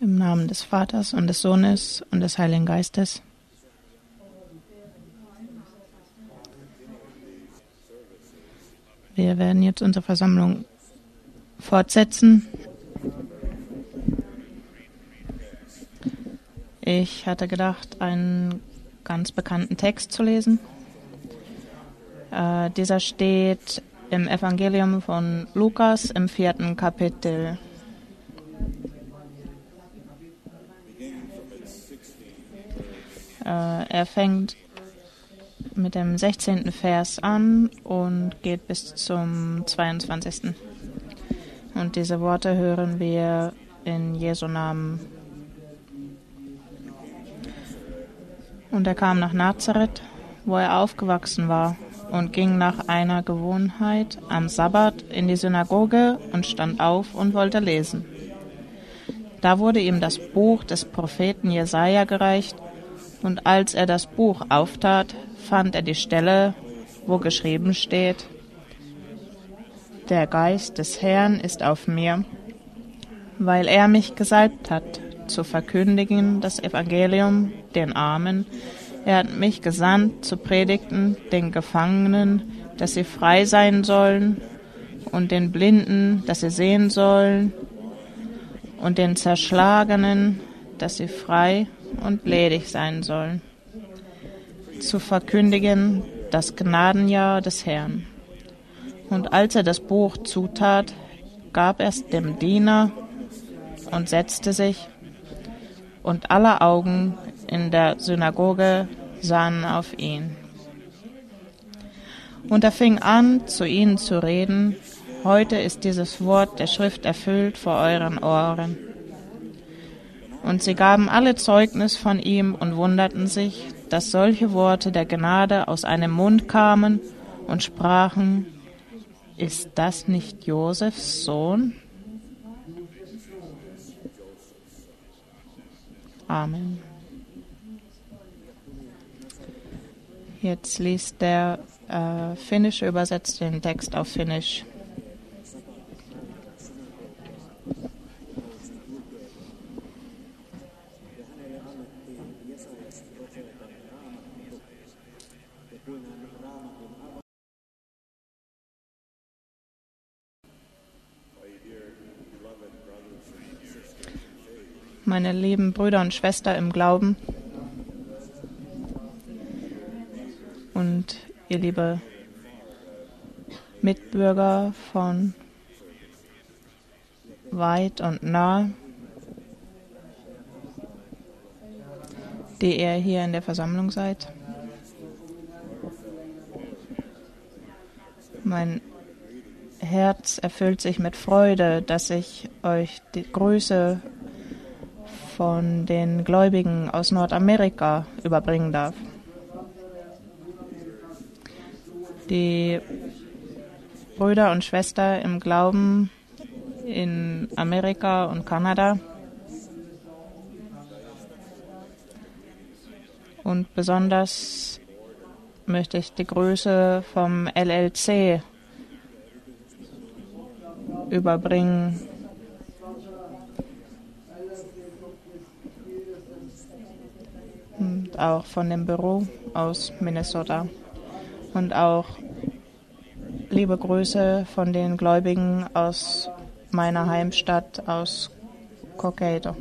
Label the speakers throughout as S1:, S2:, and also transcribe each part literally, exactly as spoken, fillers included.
S1: Im Namen des Vaters und des Sohnes und des Heiligen Geistes. Wir werden jetzt unsere Versammlung fortsetzen. Ich hatte gedacht, einen ganz bekannten Text zu lesen. Äh, dieser steht im Evangelium von Lukas im vierten Kapitel. Äh, er fängt mit dem sechzehnten Vers an und geht bis zum zweiundzwanzigsten Und diese Worte hören wir in Jesu Namen. Und er kam nach Nazareth, wo er aufgewachsen war, und ging nach einer Gewohnheit am Sabbat in die Synagoge und stand auf und wollte lesen. Da wurde ihm das Buch des Propheten Jesaja gereicht, und als er das Buch auftat, fand er die Stelle, wo geschrieben steht: Der Geist des Herrn ist auf mir, weil er mich gesalbt hat, zu verkündigen das Evangelium den Armen. Er hat mich gesandt, zu predigten den Gefangenen, dass sie frei sein sollen, und den Blinden, dass sie sehen sollen, und den Zerschlagenen, dass sie frei und ledig sein sollen, zu verkündigen das Gnadenjahr des Herrn. Und als er das Buch zutat, gab er es dem Diener und setzte sich, und alle Augen in der Synagoge sahen auf ihn. Und er fing an, zu ihnen zu reden: Heute ist dieses Wort der Schrift erfüllt vor euren Ohren. Und sie gaben alle Zeugnis von ihm und wunderten sich, dass solche Worte der Gnade aus einem Mund kamen, und sprachen: Ist das nicht Josefs Sohn? Amen. Jetzt liest der äh, Finnische übersetzt den Text auf Finnisch. Meine lieben Brüder und Schwestern im Glauben und ihr liebe Mitbürger von weit und nah, die ihr hier in der Versammlung seid. Mein Herz erfüllt sich mit Freude, dass ich euch die Grüße von den Gläubigen aus Nordamerika überbringen darf. Die Brüder und Schwestern im Glauben in Amerika und Kanada und besonders möchte ich die Grüße vom L L C überbringen. Und auch von dem Büro aus Minnesota. Und auch liebe Grüße von den Gläubigen aus meiner Heimstadt, aus Cokato.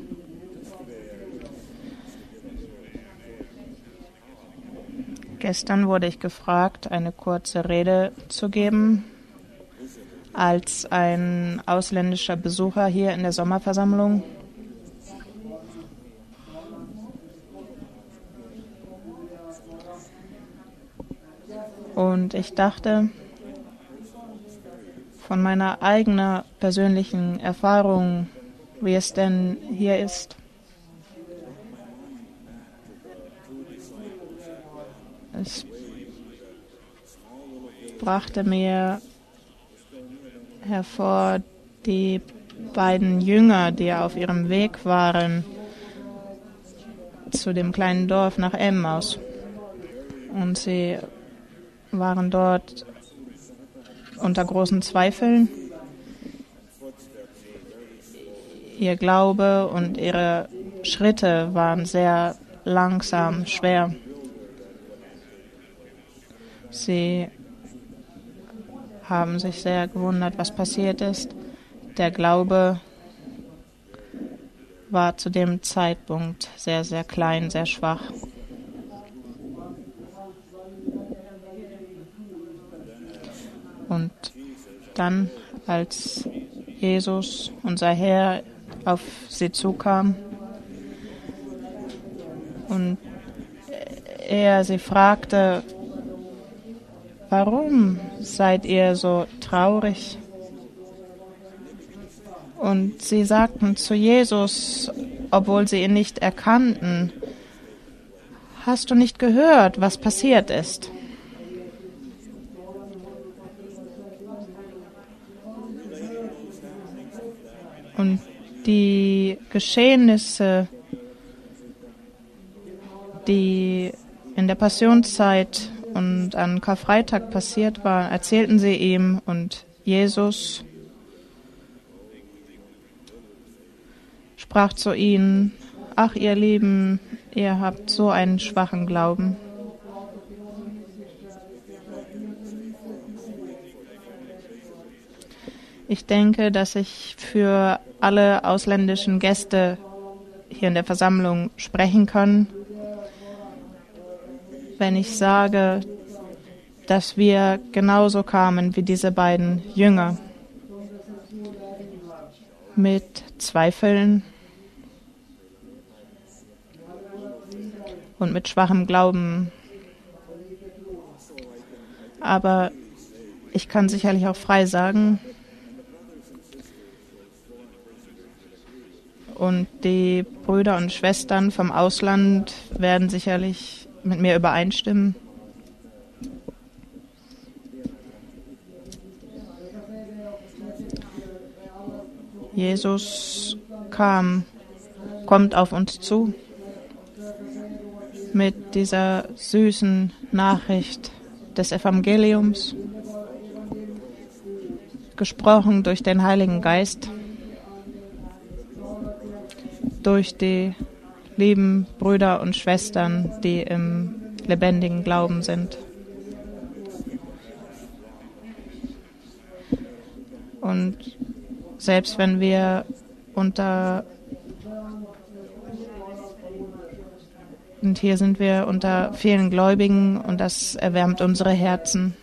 S1: Gestern wurde ich gefragt, eine kurze Rede zu geben, als ein ausländischer Besucher hier in der Sommerversammlung. Und ich dachte, von meiner eigenen persönlichen Erfahrung, wie es denn hier ist. Es brachte mir hervor die beiden Jünger, die auf ihrem Weg waren zu dem kleinen Dorf nach Emmaus. Und sie waren dort unter großen Zweifeln. Ihr Glaube und ihre Schritte waren sehr langsam, schwer. Sie haben sich sehr gewundert, was passiert ist. Der Glaube war zu dem Zeitpunkt sehr, sehr klein, sehr schwach. Und dann, als Jesus, unser Herr, auf sie zukam und er sie fragte, warum seid ihr so traurig? Und sie sagten zu Jesus, obwohl sie ihn nicht erkannten, hast du nicht gehört, was passiert ist? Und die Geschehnisse, die in der Passionszeit und an Karfreitag passiert waren, erzählten sie ihm, und Jesus sprach zu ihnen, ach ihr Lieben, ihr habt so einen schwachen Glauben. Ich denke, dass ich für alle ausländischen Gäste hier in der Versammlung sprechen kann, wenn ich sage, dass wir genauso kamen wie diese beiden Jünger, mit Zweifeln und mit schwachem Glauben. Aber ich kann sicherlich auch frei sagen, und die Brüder und Schwestern vom Ausland werden sicherlich mit mir übereinstimmen. Jesus kam, kommt auf uns zu mit dieser süßen Nachricht des Evangeliums, gesprochen durch den Heiligen Geist, durch die lieben Brüder und Schwestern, die im lebendigen Glauben sind. Und selbst wenn wir unter, und hier sind wir unter vielen Gläubigen, und das erwärmt unsere Herzen,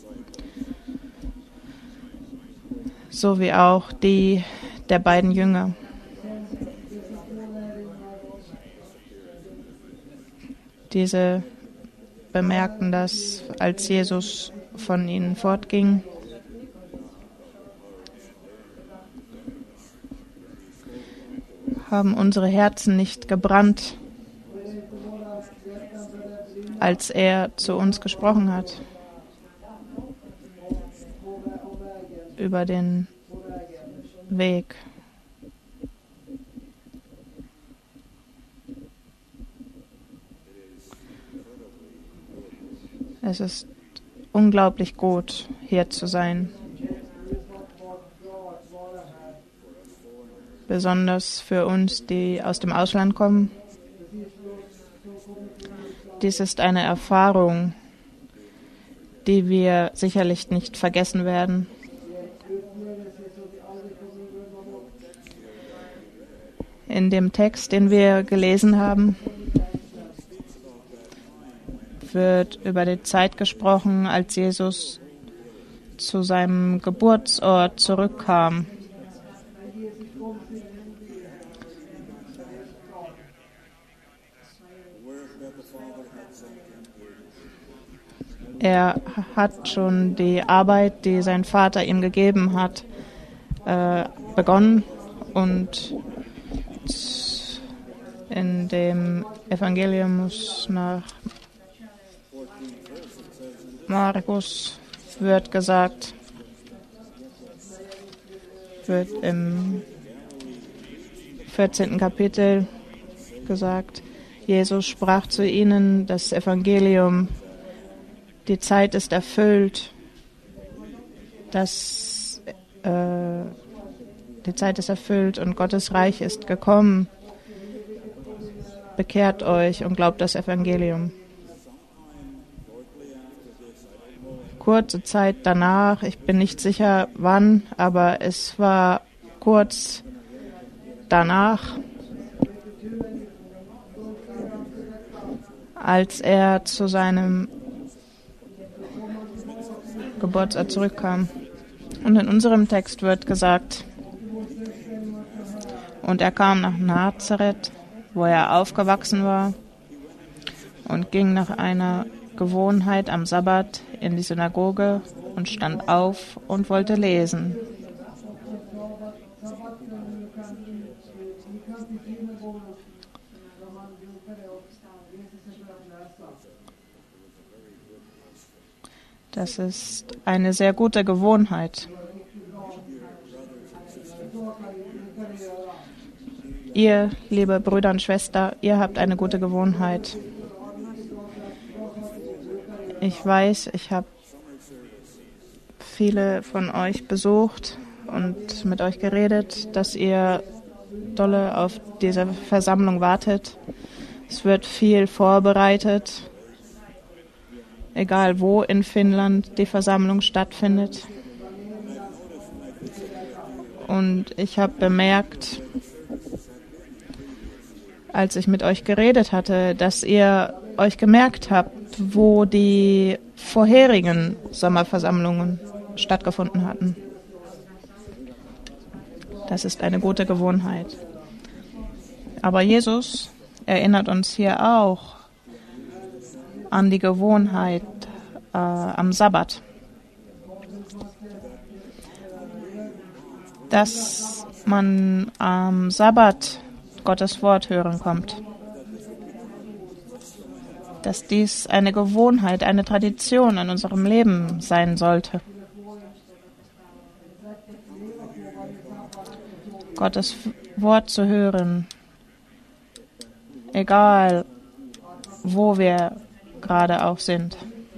S1: so wie auch die der beiden Jünger. Diese bemerkten das, als Jesus von ihnen fortging. Haben unsere Herzen nicht gebrannt, als er zu uns gesprochen hat über den Weg. Es ist unglaublich gut, hier zu sein. Besonders für uns, die aus dem Ausland kommen. Dies ist eine Erfahrung, die wir sicherlich nicht vergessen werden. In dem Text, den wir gelesen haben, wird über die Zeit gesprochen, als Jesus zu seinem Geburtsort zurückkam. Er hat schon die Arbeit, die sein Vater ihm gegeben hat, äh, begonnen, und in dem Evangelium nach Markus wird gesagt, wird im vierzehnten Kapitel gesagt, Jesus sprach zu ihnen, das Evangelium, die Zeit ist erfüllt, dass äh, Die Zeit ist erfüllt und Gottes Reich ist gekommen. Bekehrt euch und glaubt das Evangelium. Kurze Zeit danach, ich bin nicht sicher wann, aber es war kurz danach, als er zu seinem Geburtsort zurückkam. Und in unserem Text wird gesagt, und er kam nach Nazareth, wo er aufgewachsen war, und ging nach einer Gewohnheit am Sabbat in die Synagoge und stand auf und wollte lesen. Das ist eine sehr gute Gewohnheit. Ihr, liebe Brüder und Schwestern, ihr habt eine gute Gewohnheit. Ich weiß, ich habe viele von euch besucht und mit euch geredet, dass ihr dolle auf diese Versammlung wartet. Es wird viel vorbereitet, egal wo in Finnland die Versammlung stattfindet. Und ich habe bemerkt, als ich mit euch geredet hatte, dass ihr euch gemerkt habt, wo die vorherigen Sommerversammlungen stattgefunden hatten. Das ist eine gute Gewohnheit. Aber Jesus erinnert uns hier auch an die Gewohnheit äh, am Sabbat. Dass man am Sabbat Gottes Wort hören kommt. Dass dies eine Gewohnheit, eine Tradition in unserem Leben sein sollte. Gottes Wort zu hören, egal wo wir gerade auch sind.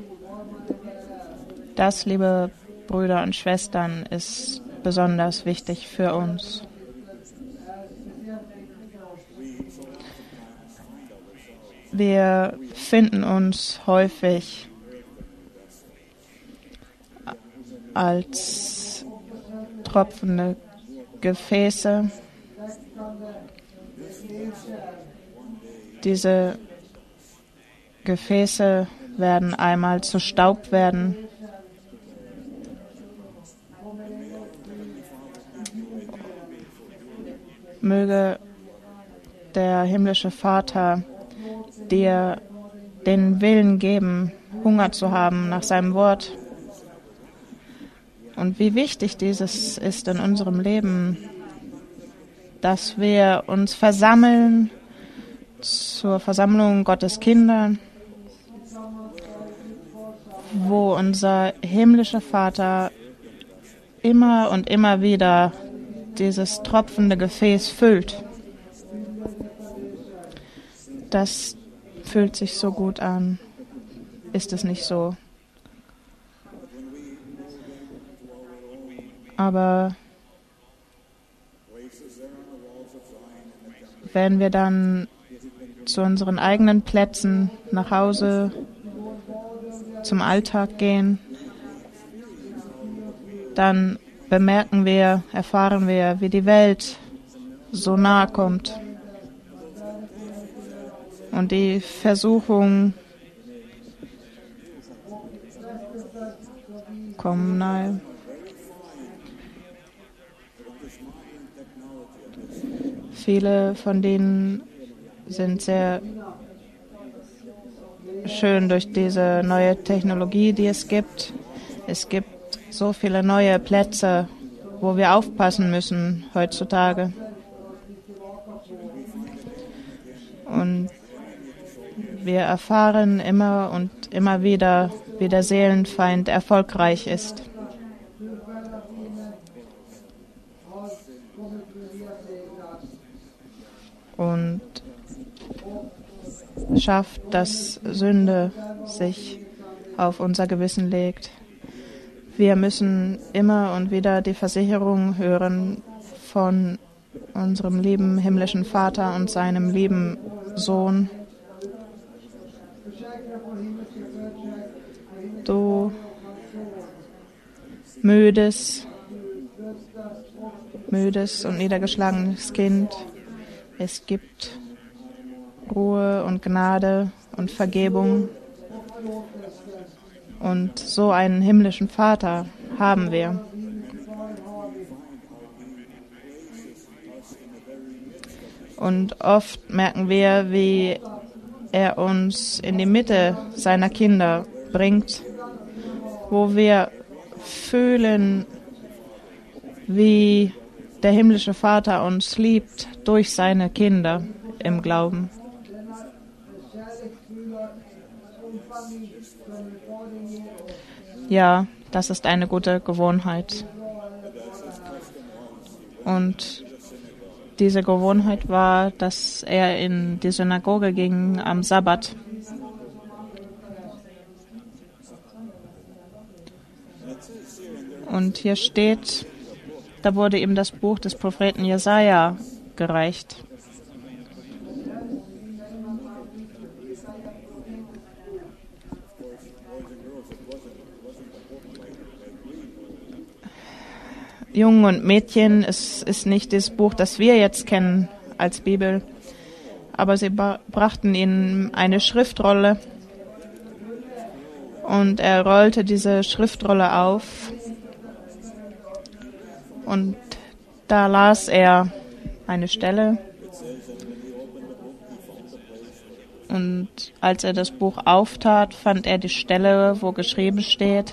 S1: Das, liebe Brüder und Schwestern, ist besonders wichtig für uns. Wir finden uns häufig als tropfende Gefäße. Diese Gefäße werden einmal zu Staub werden. Möge der himmlische Vater dir den Willen geben, Hunger zu haben nach seinem Wort. Und wie wichtig dieses ist in unserem Leben, dass wir uns versammeln zur Versammlung Gottes Kinder, wo unser himmlischer Vater immer und immer wieder dieses tropfende Gefäß füllt. Das fühlt sich so gut an. Ist es nicht so? Aber wenn wir dann zu unseren eigenen Plätzen nach Hause zum Alltag gehen, dann bemerken wir, erfahren wir, wie die Welt so nahe kommt. Und die Versuchungen kommen nahe. Viele von denen sind sehr schön durch diese neue Technologie, die es gibt. Es gibt so viele neue Plätze, wo wir aufpassen müssen heutzutage. Und wir erfahren immer und immer wieder, wie der Seelenfeind erfolgreich ist. Und schafft, dass Sünde sich auf unser Gewissen legt. Wir müssen immer und wieder die Versicherung hören von unserem lieben himmlischen Vater und seinem lieben Sohn. Du müdes, müdes und niedergeschlagenes Kind, es gibt Ruhe und Gnade und Vergebung. Und so einen himmlischen Vater haben wir. Und oft merken wir, wie er uns in die Mitte seiner Kinder bringt, wo wir fühlen, wie der himmlische Vater uns liebt durch seine Kinder im Glauben. Ja, das ist eine gute Gewohnheit. Und diese Gewohnheit war, dass er in die Synagoge ging am Sabbat. Und hier steht, da wurde ihm das Buch des Propheten Jesaja gereicht. Jungen und Mädchen, es ist nicht das Buch, das wir jetzt kennen als Bibel, aber sie brachten ihm eine Schriftrolle und er rollte diese Schriftrolle auf und da las er eine Stelle und als er das Buch auftat, fand er die Stelle, wo geschrieben steht: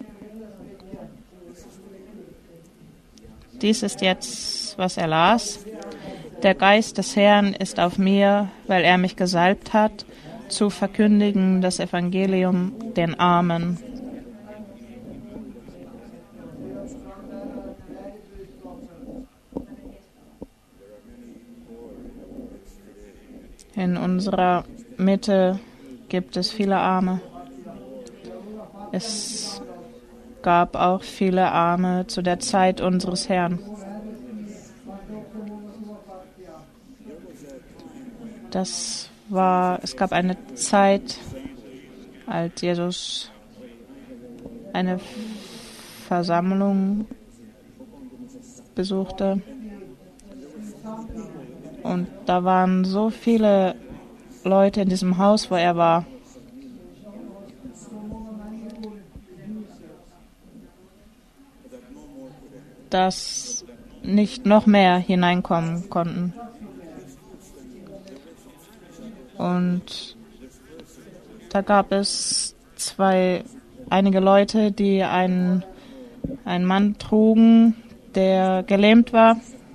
S1: Dies ist jetzt, was er las. Der Geist des Herrn ist auf mir, weil er mich gesalbt hat, zu verkündigen das Evangelium den Armen. In unserer Mitte gibt es viele Arme. Es gab auch viele Arme zu der Zeit unseres Herrn. Das war, es gab eine Zeit, als Jesus eine Versammlung besuchte. Und da waren so viele Leute in diesem Haus, wo er war. Dass nicht noch mehr hineinkommen konnten. Und da gab es zwei, einige Leute, die einen, einen Mann trugen, der gelähmt war.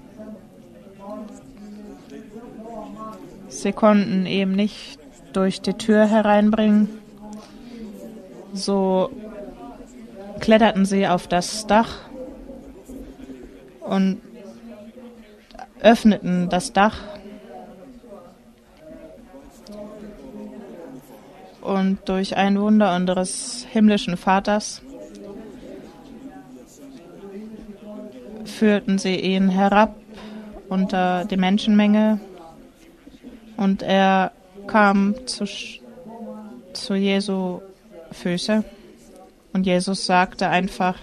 S1: Sie konnten ihn nicht durch die Tür hereinbringen. So kletterten sie auf das Dach und öffneten das Dach und durch ein Wunder unseres himmlischen Vaters führten sie ihn herab unter die Menschenmenge und er kam zu, zu Jesu Füße und Jesus sagte einfach: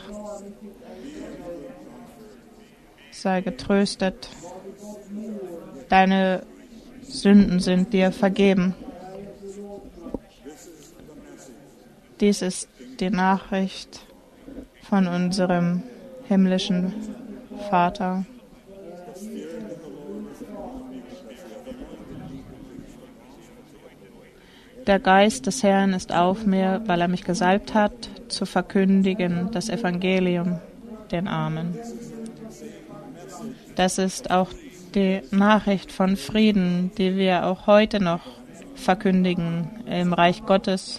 S1: Sei getröstet, deine Sünden sind dir vergeben. Dies ist die Nachricht von unserem himmlischen Vater. Der Geist des Herrn ist auf mir, weil er mich gesalbt hat, zu verkündigen das Evangelium den Armen. Das ist auch die Nachricht von Frieden, die wir auch heute noch verkündigen im Reich Gottes.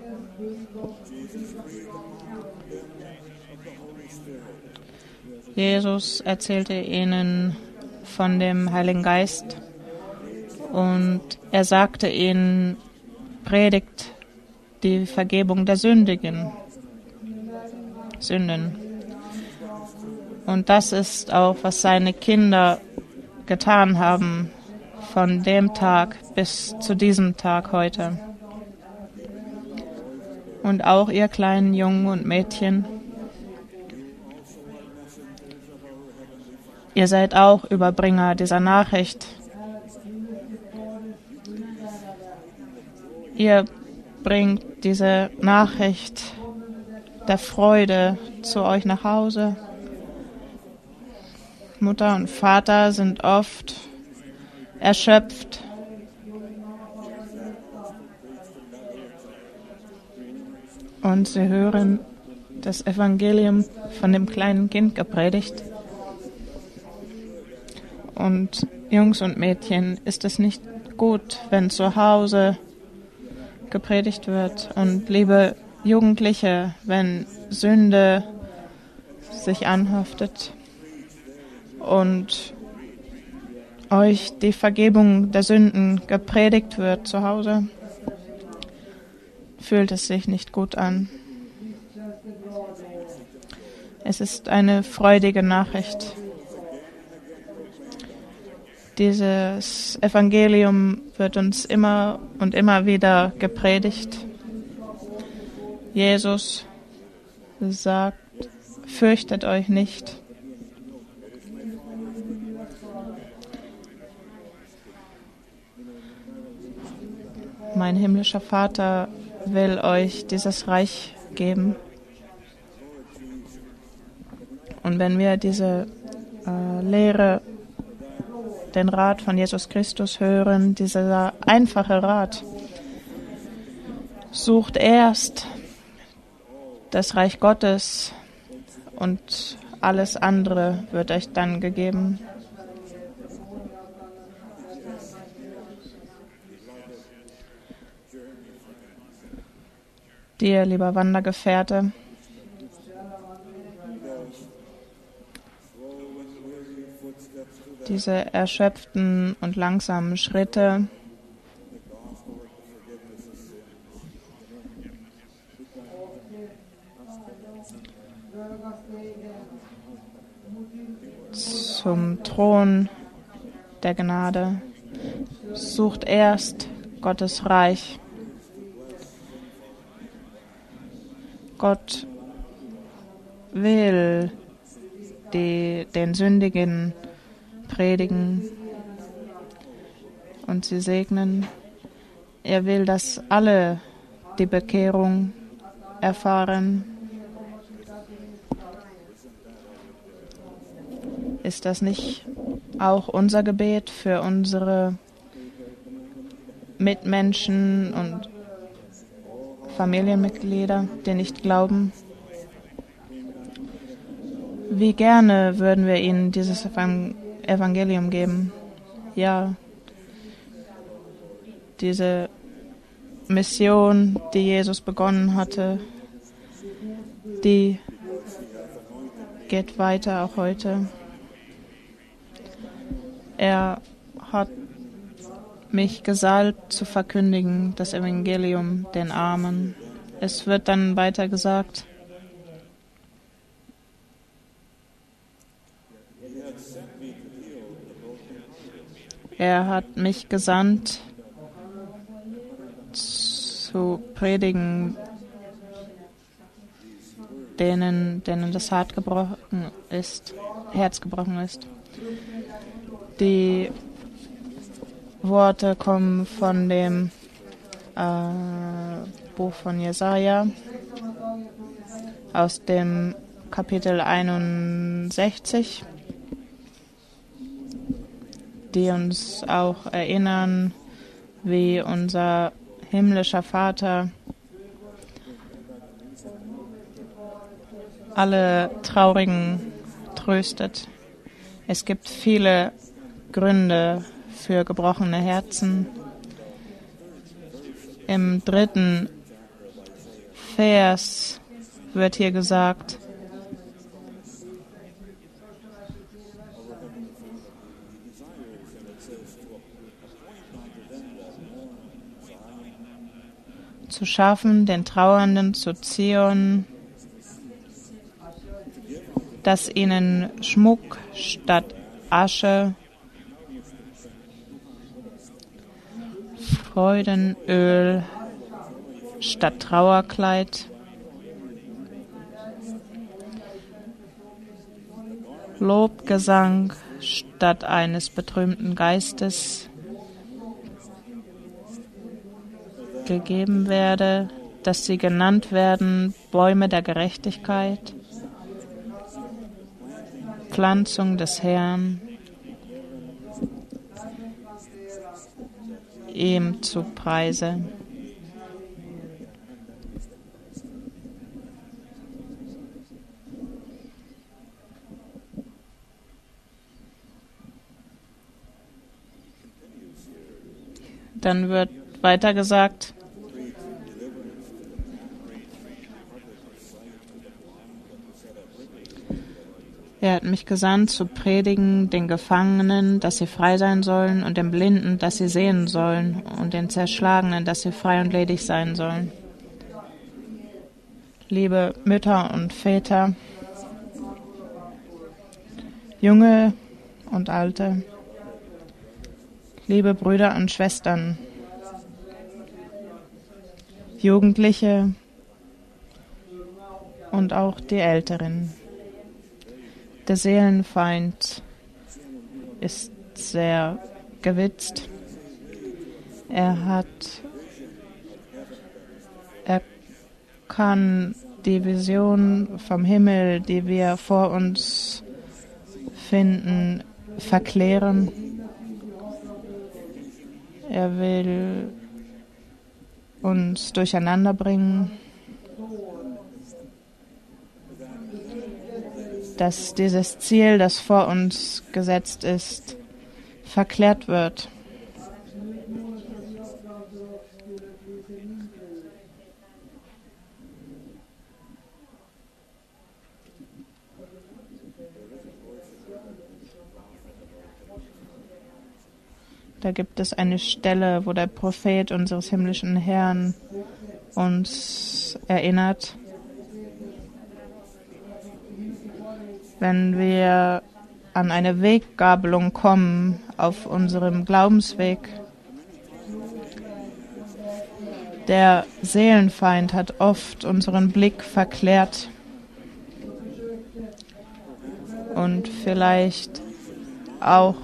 S1: Jesus erzählte ihnen von dem Heiligen Geist und er sagte ihnen: Predigt die Vergebung der Sündigen, Sünden. Und das ist auch, was seine Kinder getan haben, von dem Tag bis zu diesem Tag heute. Und auch ihr kleinen Jungen und Mädchen. Ihr seid auch Überbringer dieser Nachricht. Ihr bringt diese Nachricht der Freude zu euch nach Hause. Mutter und Vater sind oft erschöpft. Und sie hören das Evangelium von dem kleinen Kind gepredigt. Und Jungs und Mädchen, ist es nicht gut, wenn zu Hause gepredigt wird? Und liebe Jugendliche, wenn Sünde sich anhaftet und euch die Vergebung der Sünden gepredigt wird zu Hause, fühlt es sich nicht gut an. Es ist eine freudige Nachricht. Dieses Evangelium wird uns immer und immer wieder gepredigt. Jesus sagt, fürchtet euch nicht. Mein himmlischer Vater will euch dieses Reich geben. Und wenn wir diese äh, Lehre, den Rat von Jesus Christus hören, dieser einfache Rat, sucht erst das Reich Gottes und alles andere wird euch dann gegeben. Dir, lieber Wandergefährte, diese erschöpften und langsamen Schritte zum Thron der Gnade. Sucht erst Gottes Reich. Gott will die, den Sündigen predigen und sie segnen. Er will, dass alle die Bekehrung erfahren. Ist das nicht auch unser Gebet für unsere Mitmenschen und Familienmitglieder, die nicht glauben? Wie gerne würden wir ihnen dieses Evangelium geben. Ja, diese Mission, die Jesus begonnen hatte, die geht weiter auch heute. Er hat mich gesalbt zu verkündigen, das Evangelium den Armen. Es wird dann weiter gesagt, er hat mich gesandt, zu predigen, denen, denen das Herz gebrochen ist, Herz gebrochen ist. Die Worte kommen von dem äh, Buch von Jesaja, aus dem Kapitel einundsechzig, die uns auch erinnern, wie unser himmlischer Vater alle Traurigen tröstet. Es gibt viele Gründe für gebrochene Herzen. Im dritten Vers wird hier gesagt, zu schaffen, den Trauernden zu Zion, dass ihnen Schmuck statt Asche, Freudenöl statt Trauerkleid, Lobgesang statt eines betrübten Geistes gegeben werde, dass sie genannt werden Bäume der Gerechtigkeit, Pflanzung des Herrn, ihm zu Preise. Dann wird weiter gesagt, er hat mich gesandt, zu predigen den Gefangenen, dass sie frei sein sollen, und den Blinden, dass sie sehen sollen, und den Zerschlagenen, dass sie frei und ledig sein sollen. Liebe Mütter und Väter, Junge und Alte, liebe Brüder und Schwestern, Jugendliche und auch die Älteren. Der Seelenfeind ist sehr gewitzt. Er hat, er kann die Vision vom Himmel, die wir vor uns finden, verklären. Er will uns durcheinander bringen, dass dieses Ziel, das vor uns gesetzt ist, verklärt wird. Da gibt es eine Stelle, wo der Prophet unseres himmlischen Herrn uns erinnert, wenn wir an eine Weggabelung kommen auf unserem Glaubensweg. Der Seelenfeind hat oft unseren Blick verklärt und vielleicht auch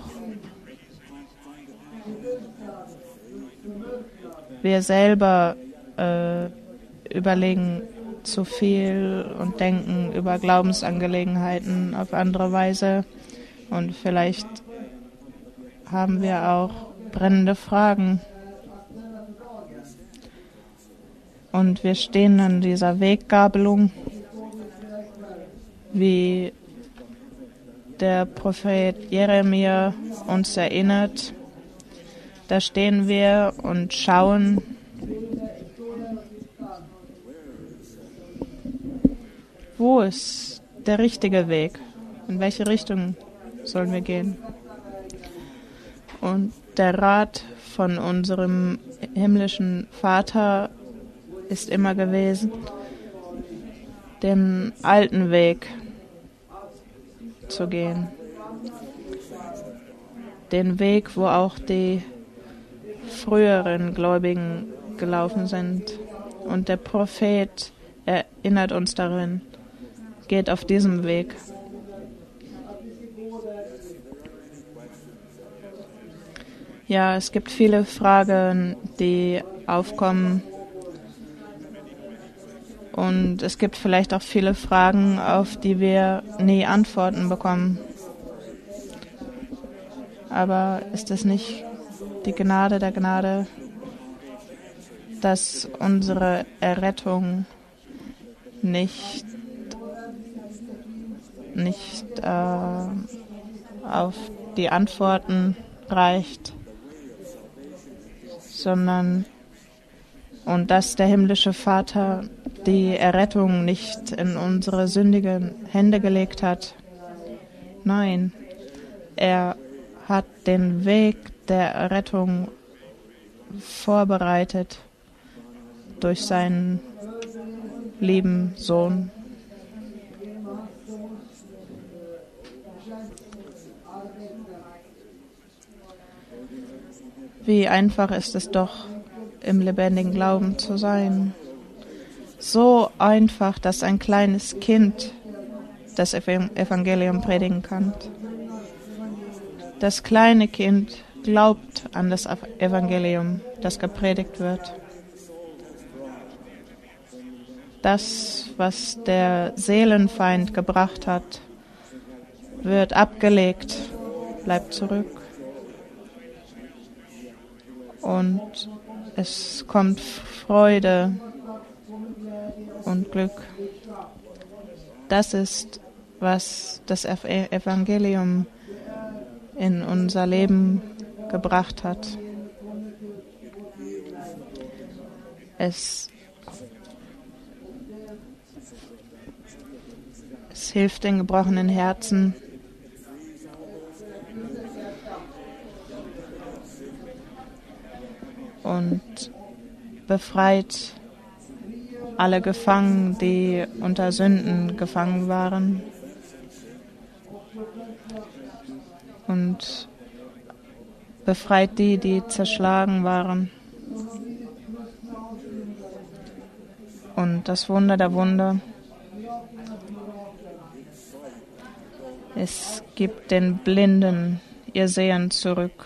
S1: wir selber äh, überlegen zu viel und denken über Glaubensangelegenheiten auf andere Weise. Und vielleicht haben wir auch brennende Fragen. Und wir stehen an dieser Weggabelung, wie der Prophet Jeremia uns erinnert. Da stehen wir und schauen, wo ist der richtige Weg? In welche Richtung sollen wir gehen? Und der Rat von unserem himmlischen Vater ist immer gewesen, den alten Weg zu gehen. Den Weg, wo auch die früheren Gläubigen gelaufen sind. Und der Prophet erinnert uns darin, geht auf diesem Weg. Ja, es gibt viele Fragen, die aufkommen. Und es gibt vielleicht auch viele Fragen, auf die wir nie Antworten bekommen. Aber ist es nicht die Gnade der Gnade, dass unsere Errettung nicht, nicht äh, auf die Antworten reicht, sondern und dass der himmlische Vater die Errettung nicht in unsere sündigen Hände gelegt hat. Nein, er hat den Weg der Errettung vorbereitet durch seinen lieben Sohn. Wie einfach ist es doch, im lebendigen Glauben zu sein. So einfach, dass ein kleines Kind das Evangelium predigen kann. Das kleine Kind glaubt an das Evangelium, das gepredigt wird. Das, was der Seelenfeind gebracht hat, wird abgelegt, bleibt zurück. Und es kommt Freude und Glück. Das ist, was das Evangelium in unser Leben gebracht hat. Es, es hilft den gebrochenen Herzen. Und befreit alle Gefangenen, die unter Sünden gefangen waren. Und befreit die, die zerschlagen waren. Und das Wunder der Wunder: Es gibt den Blinden ihr Sehen zurück.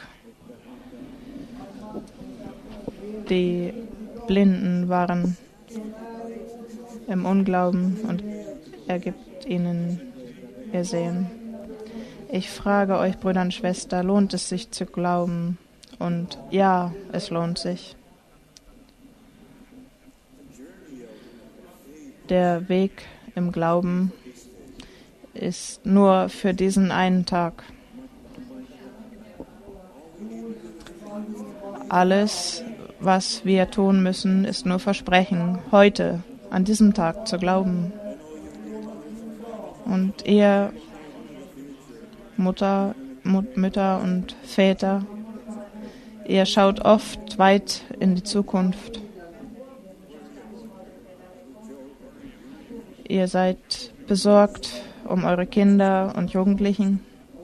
S1: Die Blinden waren im Unglauben und er gibt ihnen ihr Sehen. Ich frage euch, Brüder und Schwestern, lohnt es sich zu glauben? Und ja, es lohnt sich. Der Weg im Glauben ist nur für diesen einen Tag. Alles, was wir tun müssen, ist nur versprechen, heute, an diesem Tag zu glauben. Und ihr Mutter, Mut, Mütter und Väter, ihr schaut oft weit in die Zukunft. Ihr seid besorgt um eure Kinder und Jugendlichen.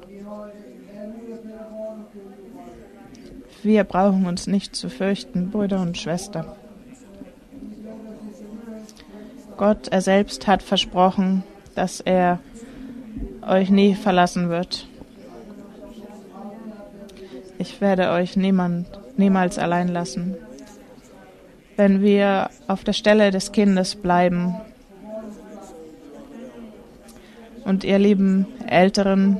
S1: Wir brauchen uns nicht zu fürchten, Brüder und Schwestern. Gott, er selbst hat versprochen, dass er euch nie verlassen wird. Ich werde euch niemand, niemals allein lassen. Wenn wir auf der Stelle des Kindes bleiben und ihr lieben Älteren,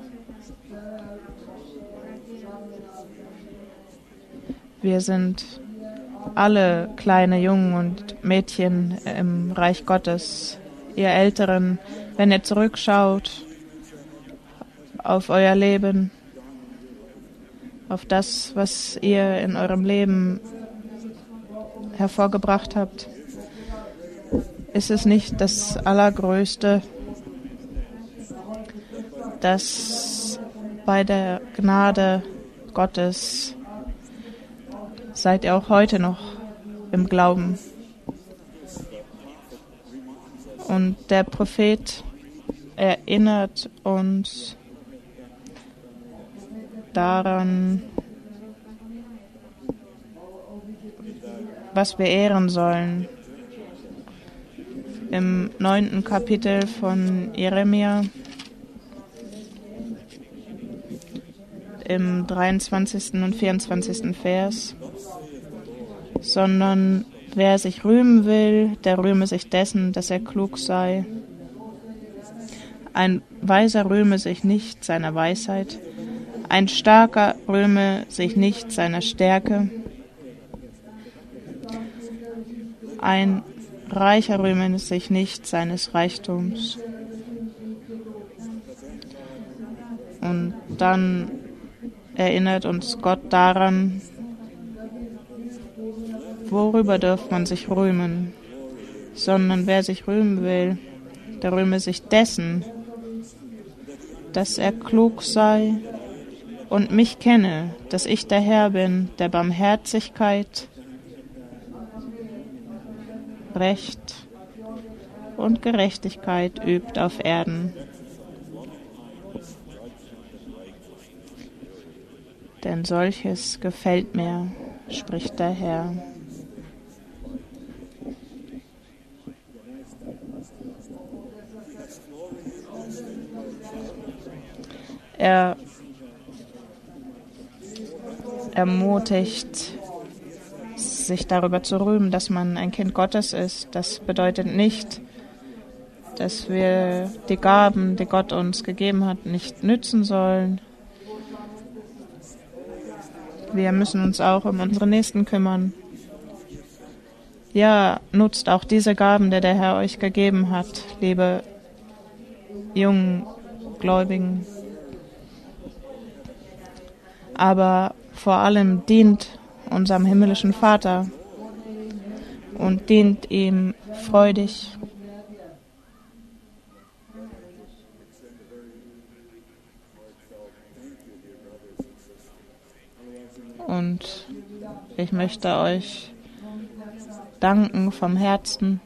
S1: wir sind alle kleine Jungen und Mädchen im Reich Gottes. Ihr Älteren, wenn ihr zurückschaut auf euer Leben, auf das, was ihr in eurem Leben hervorgebracht habt, ist es nicht das Allergrößte, dass bei der Gnade Gottes seid ihr auch heute noch im Glauben. Und der Prophet erinnert uns daran, was wir ehren sollen. Im neunten Kapitel von Jeremia, im dreiundzwanzigsten und vierundzwanzigsten Vers, sondern wer sich rühmen will, der rühme sich dessen, dass er klug sei. Ein Weiser rühme sich nicht seiner Weisheit, ein Starker rühme sich nicht seiner Stärke, ein Reicher rühme sich nicht seines Reichtums. Und dann erinnert uns Gott daran, worüber darf man sich rühmen, sondern wer sich rühmen will, der rühme sich dessen, dass er klug sei und mich kenne, dass ich der Herr bin, der Barmherzigkeit, Recht und Gerechtigkeit übt auf Erden. Denn solches gefällt mir, spricht der Herr. Er ermutigt, sich darüber zu rühmen, dass man ein Kind Gottes ist. Das bedeutet nicht, dass wir die Gaben, die Gott uns gegeben hat, nicht nützen sollen. Wir müssen uns auch um unsere Nächsten kümmern. Ja, nutzt auch diese Gaben, die der Herr euch gegeben hat, liebe jungen Gläubigen. Aber vor allem dient unserem himmlischen Vater und dient ihm freudig. Und ich möchte euch danken vom Herzen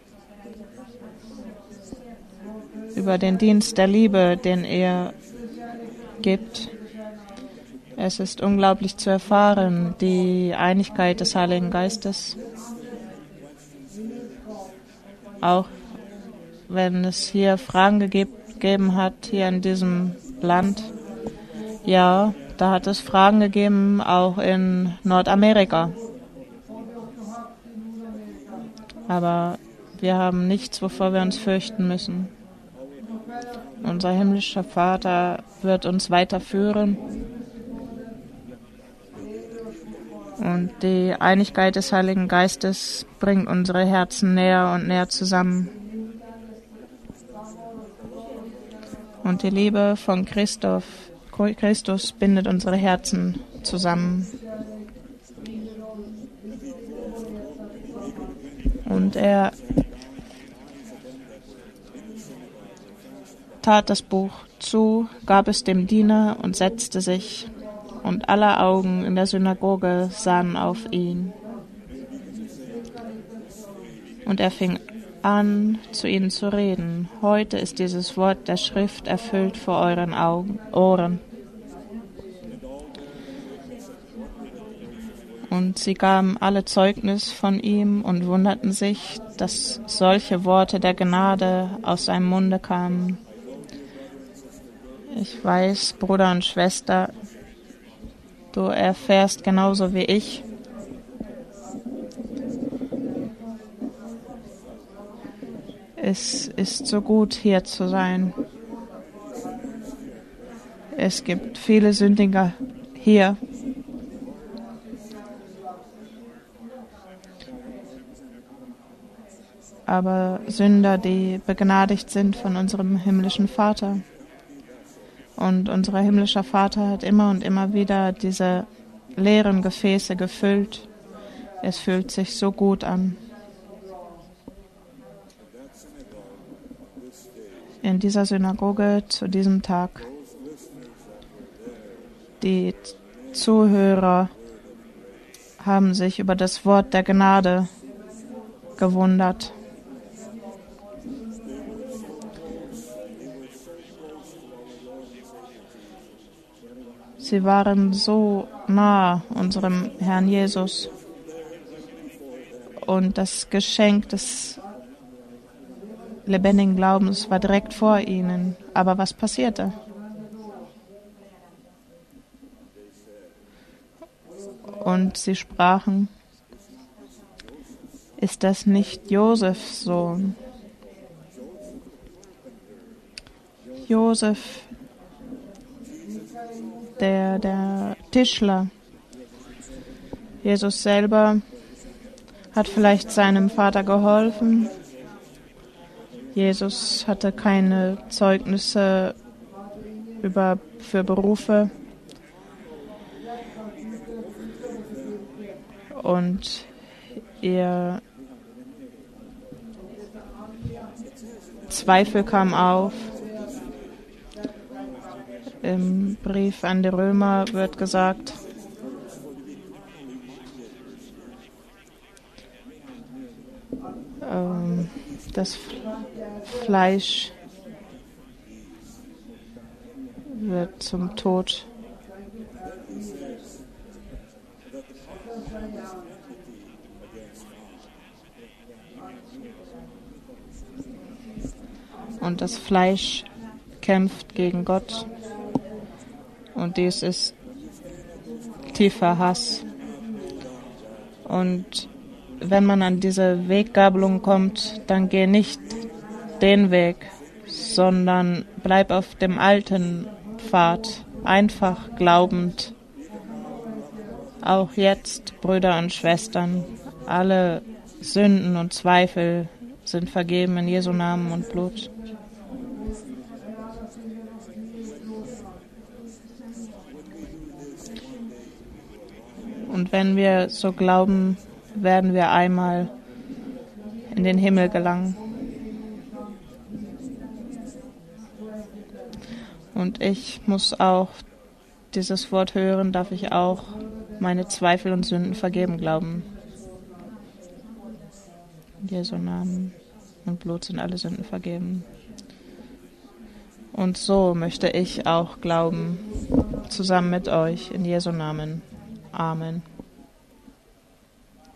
S1: über den Dienst der Liebe, den ihr gibt. Es ist unglaublich zu erfahren, die Einigkeit des Heiligen Geistes. Auch wenn es hier Fragen gegeben hat, hier in diesem Land. Ja, da hat es Fragen gegeben, auch in Nordamerika. Aber wir haben nichts, wovor wir uns fürchten müssen. Unser himmlischer Vater wird uns weiterführen. Und die Einigkeit des Heiligen Geistes bringt unsere Herzen näher und näher zusammen. Und die Liebe von Christoph, Christus bindet unsere Herzen zusammen. Und er tat das Buch zu, gab es dem Diener und setzte sich. Und alle Augen in der Synagoge sahen auf ihn. Und er fing an, zu ihnen zu reden. Heute ist dieses Wort der Schrift erfüllt vor euren Augen, Ohren. Und sie gaben alle Zeugnis von ihm und wunderten sich, dass solche Worte der Gnade aus seinem Munde kamen. Ich weiß, Bruder und Schwester, du erfährst genauso wie ich, es ist so gut, hier zu sein. Es gibt viele Sündiger hier. Aber Sünder, die begnadigt sind von unserem himmlischen Vater. Und unser himmlischer Vater hat immer und immer wieder diese leeren Gefäße gefüllt. Es fühlt sich so gut an. In dieser Synagoge zu diesem Tag. Die Zuhörer haben sich über das Wort der Gnade gewundert. Sie waren so nah unserem Herrn Jesus. Und das Geschenk des lebendigen Glaubens war direkt vor ihnen. Aber was passierte? Und sie sprachen, ist das nicht Josefs Sohn? Josef, der, der Tischler. Jesus selber hat vielleicht seinem Vater geholfen. Jesus hatte keine Zeugnisse über, für Berufe. Und ihr Zweifel kam auf. Im Brief an die Römer wird gesagt, ähm, das Fleisch wird zum Tod Und das Fleisch kämpft gegen Gott. Und dies ist tiefer Hass. Und wenn man an diese Weggabelung kommt, dann geh nicht den Weg, sondern bleib auf dem alten Pfad, einfach glaubend. Auch jetzt, Brüder und Schwestern, alle Sünden und Zweifel sind vergeben in Jesu Namen und Blut. Und wenn wir so glauben, werden wir einmal in den Himmel gelangen. Und ich muss auch dieses Wort hören, darf ich auch meine Zweifel und Sünden vergeben glauben. In Jesu Namen und Blut sind alle Sünden vergeben. Und so möchte ich auch glauben, zusammen mit euch, in Jesu Namen. Amen.